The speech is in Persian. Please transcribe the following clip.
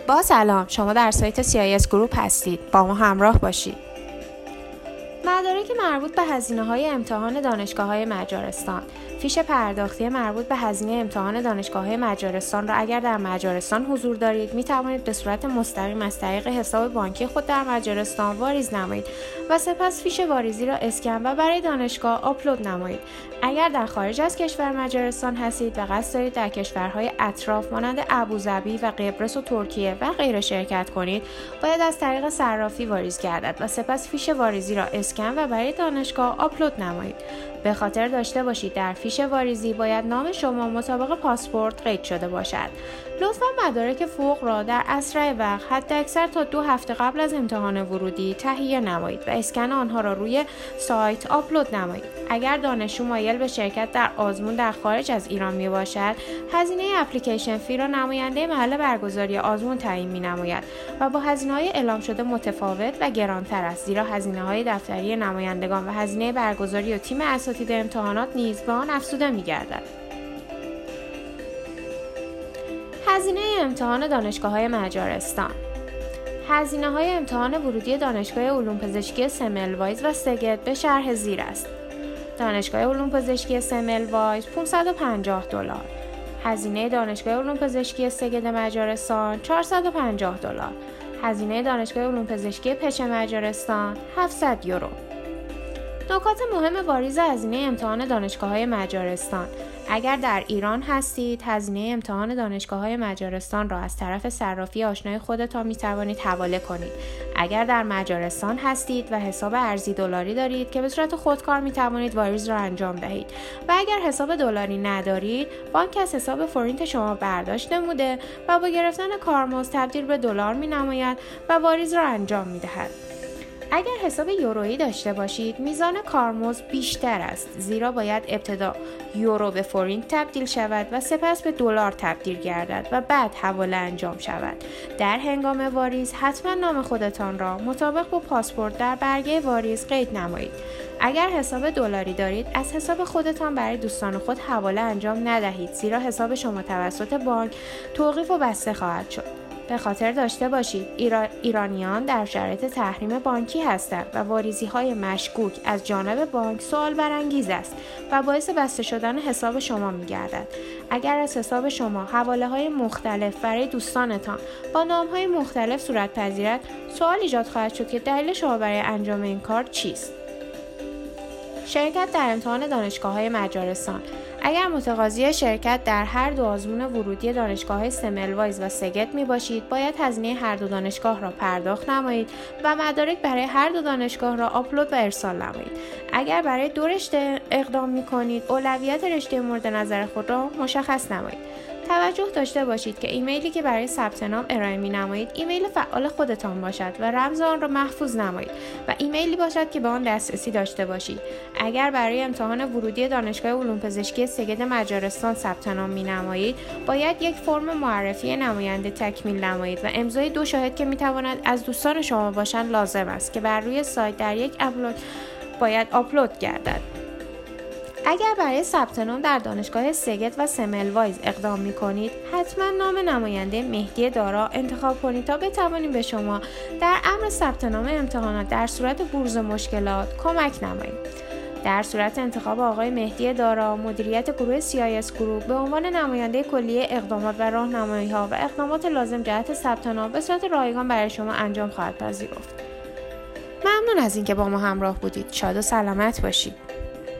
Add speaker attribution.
Speaker 1: با سلام، شما در سایت CIS گروپ هستید. با ما همراه باشید. مدارک مربوط به هزینه‌های امتحان دانشگاه‌های مجارستان. فیش پرداختی مربوط به هزینه امتحان دانشگاه‌های مجارستان را اگر در مجارستان حضور دارید می توانید به صورت مستقیم از طریق حساب بانکی خود در مجارستان واریز نمایید و سپس فیش واریزی را اسکن و برای دانشگاه آپلود نمایید. اگر در خارج از کشور مجارستان هستید و قصد دارید در کشورهای اطراف مانند ابوظبی و قبرس و ترکیه و غیره شرکت کنید، باید از طریق صرافی واریز گردد و سپس فیش واریزی را اسکن و برای دانشگاه آپلود نمایید. به خاطر داشته باشید در فیش واریزی باید نام شما مطابق پاسپورت قید شده باشد. لطفاً مدارک فوق را در اسرع وقت حداکثر تا 2 هفته قبل از امتحان ورودی تهیه نمایید و اسکن آنها را روی سایت آپلود نمایید. اگر دانشجو مایل به شرکت در آزمون در خارج از ایران می باشد، هزینه اپلیکیشن فی را نماینده محل برگزاری آزمون تعیین می نماید و با هزینه‌های اعلام شده متفاوت و گرانتر است، زیرا هزینه‌های دفتری نمایندگان و هزینه برگزاری و تیم اساتید امتحانات نیز به آن افزوده می گردد. هزینه امتحان دانشگاه‌های مجارستان. هزینه‌های امتحان ورودی دانشگاه علوم پزشکی سملوایز و سگد به شرح زیر است. دانشگاه علوم پزشکی سملوایز $550. هزینه دانشگاه علوم پزشکی سگد مجارستان $450. هزینه دانشگاه علوم پزشکی پچ مجارستان €700. نکات مهم واریز هزینه امتحان دانشگاه‌های مجارستان. اگر در ایران هستید، هزینه امتحان دانشگاه‌های مجارستان را از طرف صرافی آشنای خودتان می‌توانید حواله کنید. اگر در مجارستان هستید و حساب ارزی دلاری دارید که به صورت خودکار می‌توانید واریز را انجام دهید و اگر حساب دلاری ندارید، بانک از حساب فورینت شما برداشت نموده و با گرفتن کارمزد تبدیل به دلار می‌نماید و واریز را انجام می‌دهد. اگر حساب یورویی داشته باشید، میزان کارمزد بیشتر است، زیرا باید ابتدا یورو به فورینت تبدیل شود و سپس به دلار تبدیل گردد و بعد حواله انجام شود. در هنگام واریز حتما نام خودتان را مطابق با پاسپورت در برگه واریز قید نمایید. اگر حساب دلاری دارید، از حساب خودتان برای دوستان خود حواله انجام ندهید، زیرا حساب شما توسط بانک توقیف و بسته خواهد شد. به خاطر داشته باشید ایرانیان در شرایط تحریم بانکی هستند و واریزی‌های مشکوک از جانب بانک سوال برانگیز است و باعث بسته شدن حساب شما می‌گردد. اگر از حساب شما حواله‌های مختلف برای دوستانتان با نام‌های مختلف صورت پذیرد، سوال ایجاد خواهد شد که دلیل شما برای انجام این کار چیست. شرکت در امتحان دانشگاه‌های مجارستان. اگر متقاضی شرکت در هر دو آزمون ورودی دانشگاه‌های سملوایز و سگد می باشید، باید هزینه هر دو دانشگاه را پرداخت نمایید و مدارک برای هر دو دانشگاه را آپلود و ارسال نمایید. اگر برای 2 رشته اقدام می کنید، اولویت رشته مورد نظر خود را مشخص نمایید. توجه داشته باشید که ایمیلی که برای ثبت نام ارائه می نمایید ایمیل فعال خودتان باشد و رمز آن را محفوظ نمایید و ایمیلی باشد که به آن دسترسی داشته باشید. اگر برای امتحان ورودی دانشگاه علوم پزشکی سگد مجارستان ثبت نام می نمایید، باید یک فرم معرفی نماینده تکمیل نمایید و امضای 2 شاهد که می تواند از دوستان شما باشند لازم است که بر روی سایت در یک باید آپلود گردد. اگر برای ثبت نام در دانشگاه سگد و سملوایز اقدام می کنید، حتما نام نماینده مهدی دارا انتخاب کنید تا بتوانیم به شما در امر ثبت نام امتحانات در صورت بروز مشکلات کمک نماییم. در صورت انتخاب آقای مهدی دارا، مدیریت گروه CIS گروپ به عنوان نماینده کلیه اقدامات و راهنمایی‌ها و اقدامات لازم جهت ثبت نام به صورت رایگان برای شما انجام خواهد پذیرفت. ممنون از اینکه با ما همراه بودید. شاد و سلامت باشید.